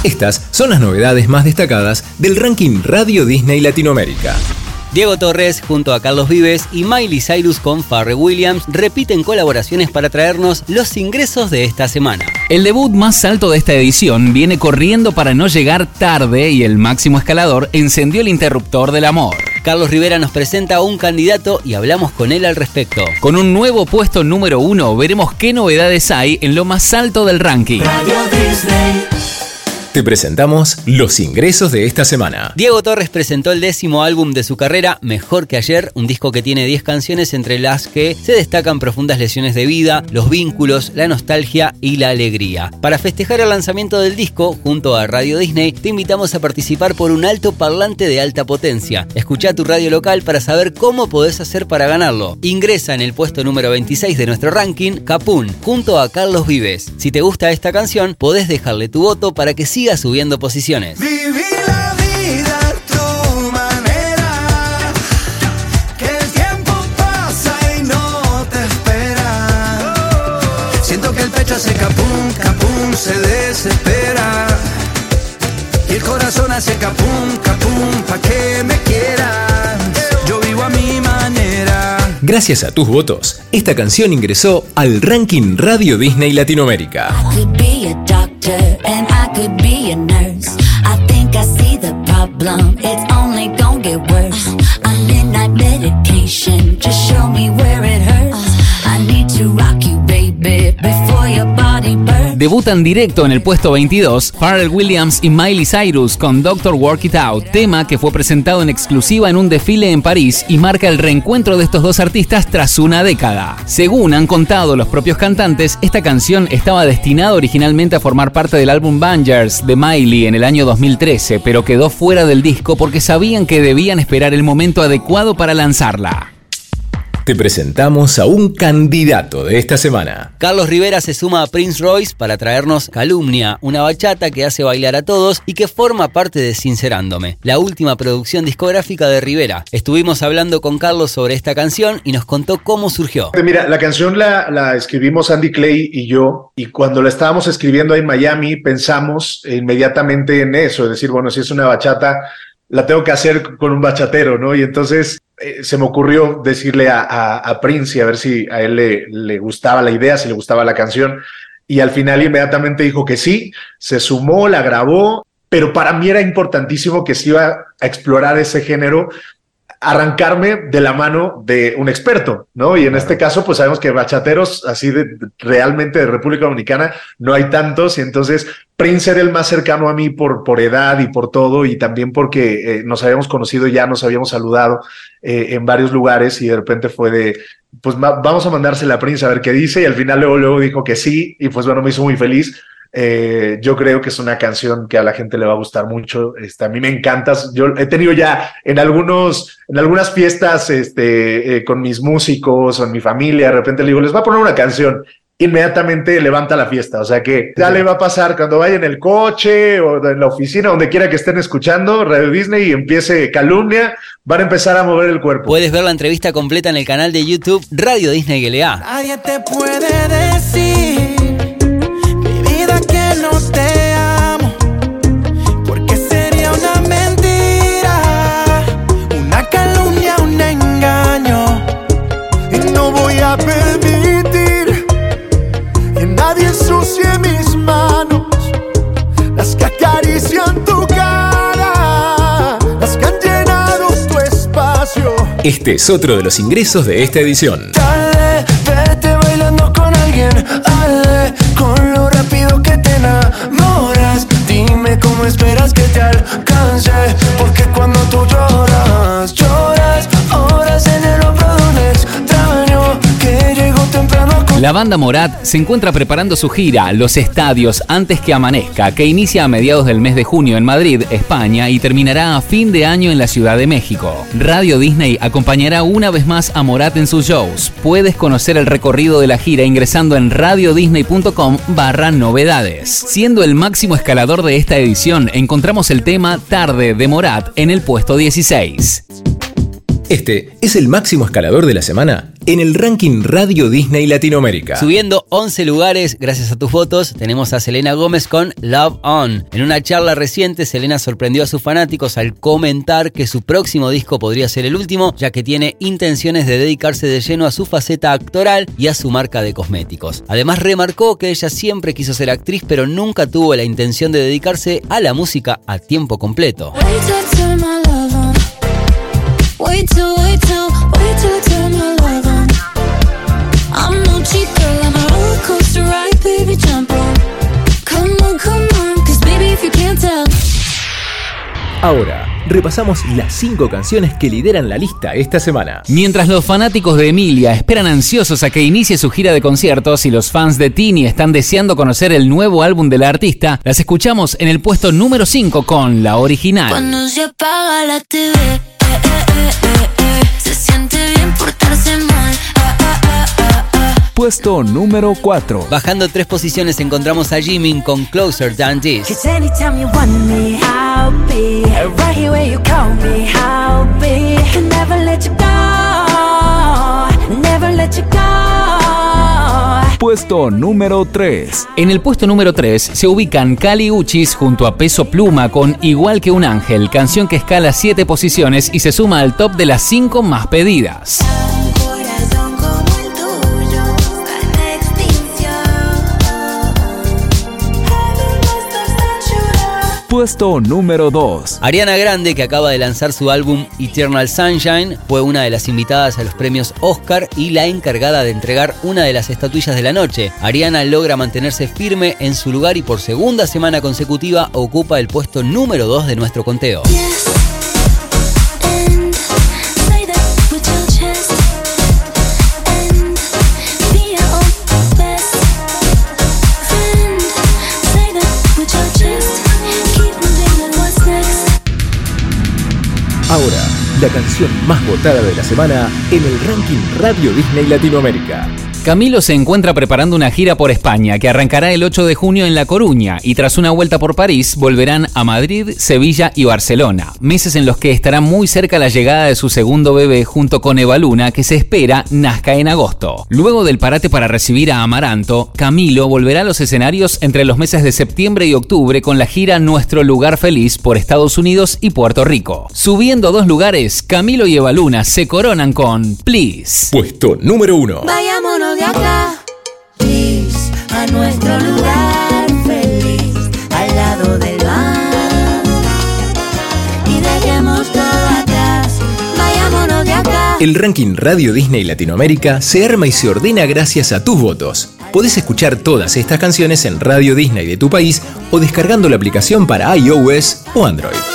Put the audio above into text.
Estas son las novedades más destacadas del ranking Radio Disney Latinoamérica. Diego Torres junto a Carlos Vives y Miley Cyrus con Pharrell Williams repiten colaboraciones para traernos los ingresos de esta semana. El debut más alto de esta edición viene corriendo para no llegar tarde y el máximo escalador encendió el interruptor del amor. Carlos Rivera nos presenta a un candidato y hablamos con él al respecto. Con un nuevo puesto número 1 veremos qué novedades hay en lo más alto del ranking. Radio Disney. Te presentamos los ingresos de esta semana. Diego Torres presentó el 10º álbum de su carrera, Mejor que Ayer, un disco que tiene 10 canciones entre las que se destacan profundas lecciones de vida, los vínculos, la nostalgia y la alegría. Para festejar el lanzamiento del disco, junto a Radio Disney, te invitamos a participar por un altoparlante de alta potencia. Escuchá tu radio local para saber cómo podés hacer para ganarlo. Ingresa en el puesto número 26 de nuestro ranking, Capún, junto a Carlos Vives. Si te gusta esta canción, podés dejarle tu voto para que siga subiendo posiciones. Viví la vida a tu manera, que el tiempo pasa y no te espera. Siento que el pecho hace capum, capum, se desespera. Y el corazón hace capum, capum, pa' que me quieras. Yo vivo a mi manera. Gracias a tus votos, esta canción ingresó al ranking Radio Disney Latinoamérica. And I could be a nurse. I think I see the problem. It's only gonna get worse. I'm midnight medication. Just show me where it hurts. I need to rock you, baby, before your body burns. Debutan directo en el puesto 22 Pharrell Williams y Miley Cyrus con Dr. Work It Out, tema que fue presentado en exclusiva en un desfile en París y marca el reencuentro de estos dos artistas tras una década. Según han contado los propios cantantes, esta canción estaba destinada originalmente a formar parte del álbum Bangers de Miley en el año 2013, pero quedó fuera del disco porque sabían que debían esperar el momento adecuado para lanzarla. Te presentamos a un candidato de esta semana. Carlos Rivera se suma a Prince Royce para traernos Calumnia, una bachata que hace bailar a todos y que forma parte de Sincerándome, la última producción discográfica de Rivera. Estuvimos hablando con Carlos sobre esta canción y nos contó cómo surgió. Mira, la canción la escribimos Andy Clay y yo, y cuando la estábamos escribiendo ahí en Miami pensamos inmediatamente en eso, es decir, bueno, si es una bachata, la tengo que hacer con un bachatero, ¿no? Y entonces se me ocurrió decirle a Prince y a ver si a él le gustaba la idea, si le gustaba la canción, y al final inmediatamente dijo que sí, se sumó, la grabó, pero para mí era importantísimo que se iba a explorar ese género, arrancarme de la mano de un experto, ¿no? Y en este caso, pues sabemos que bachateros así realmente de República Dominicana no hay tantos, y entonces Prince era el más cercano a mí por edad y por todo, y también porque nos habíamos conocido ya, nos habíamos saludado en varios lugares, y de repente fue de, pues vamos a mandársela a Prince a ver qué dice, y al final luego dijo que sí, y pues bueno, me hizo muy feliz. Yo creo que es una canción que a la gente le va a gustar mucho. A mí me encanta. Yo he tenido ya en algunas fiestas con mis músicos o en mi familia, de repente le digo, les voy a poner una canción. Inmediatamente levanta la fiesta, o sea que ya le va a pasar cuando vaya en el coche o en la oficina, donde quiera que estén escuchando Radio Disney y empiece Calumnia, van a empezar a mover el cuerpo. Puedes ver la entrevista completa en el canal de YouTube Radio Disney LA. Nadie te puede decir, mi vida, que no te amo, porque sería una mentira, una calumnia, un engaño, y no voy a permitir que nadie ensucie mis manos, las que acarician tu cara, las que han llenado tu espacio. Este es otro de los ingresos de esta edición. Dale, vete bailando con alguien, dale, con lo rápido que te enamoras. Dime cómo esperas que te alcance, porque cuando tú lloras, lloras horas en el hombro de un extraño que llegó temprano. La banda Morat se encuentra preparando su gira Los Estadios Antes que Amanezca, que inicia a mediados del mes de junio en Madrid, España, y terminará a fin de año en la Ciudad de México. Radio Disney acompañará una vez más a Morat en sus shows. Puedes conocer el recorrido de la gira ingresando en radiodisney.com/novedades. Siendo el máximo escalador de esta edición, encontramos el tema Tarde de Morat en el puesto 16. Este es el máximo escalador de la semana en el ranking Radio Disney Latinoamérica. Subiendo 11 lugares, gracias a tus votos, tenemos a Selena Gómez con Love On. En una charla reciente, Selena sorprendió a sus fanáticos al comentar que su próximo disco podría ser el último, ya que tiene intenciones de dedicarse de lleno a su faceta actoral y a su marca de cosméticos. Además, remarcó que ella siempre quiso ser actriz, pero nunca tuvo la intención de dedicarse a la música a tiempo completo. Wait till turn my love on. I'm no cheap girl, I'm a roller coaster ride, baby, jump on. Come on, cause baby, if you can't tell. Ahora, repasamos las 5 canciones que lideran la lista esta semana. Mientras los fanáticos de Emilia esperan ansiosos a que inicie su gira de conciertos y los fans de Tini están deseando conocer el nuevo álbum de la artista, las escuchamos en el puesto número 5 con La Original. Cuando se apaga la TV, se siente bien portarse mal. Puesto número 4. Bajando 3 posiciones encontramos a Jimin con Closer Than This. Puesto número 3. En el puesto número 3 se ubican Kali Uchis junto a Peso Pluma con Igual que un ángel, canción que escala 7 posiciones y se suma al top de las 5 más pedidas. Puesto número 2. Ariana Grande, que acaba de lanzar su álbum Eternal Sunshine, fue una de las invitadas a los premios Oscar y la encargada de entregar una de las estatuillas de la noche. Ariana logra mantenerse firme en su lugar y por segunda semana consecutiva ocupa el puesto número 2 de nuestro conteo. Ahora, la canción más votada de la semana en el ranking Radio Disney Latinoamérica. Camilo se encuentra preparando una gira por España que arrancará el 8 de junio en La Coruña y tras una vuelta por París volverán a Madrid, Sevilla y Barcelona, meses en los que estará muy cerca la llegada de su segundo bebé junto con Eva Luna, que se espera nazca en agosto. Luego del parate para recibir a Amaranto, Camilo volverá a los escenarios entre los meses de septiembre y octubre con la gira Nuestro Lugar Feliz por Estados Unidos y Puerto Rico. Subiendo 2 lugares, Camilo y Eva Luna se coronan con Please. Puesto número 1. Vayámonos de acá, please, a nuestro lugar feliz, al lado del mar, y dejemos todo atrás, vayámonos de acá. El ranking Radio Disney Latinoamérica se arma y se ordena gracias a tus votos. Podés escuchar todas estas canciones en Radio Disney de tu país o descargando la aplicación para iOS o Android.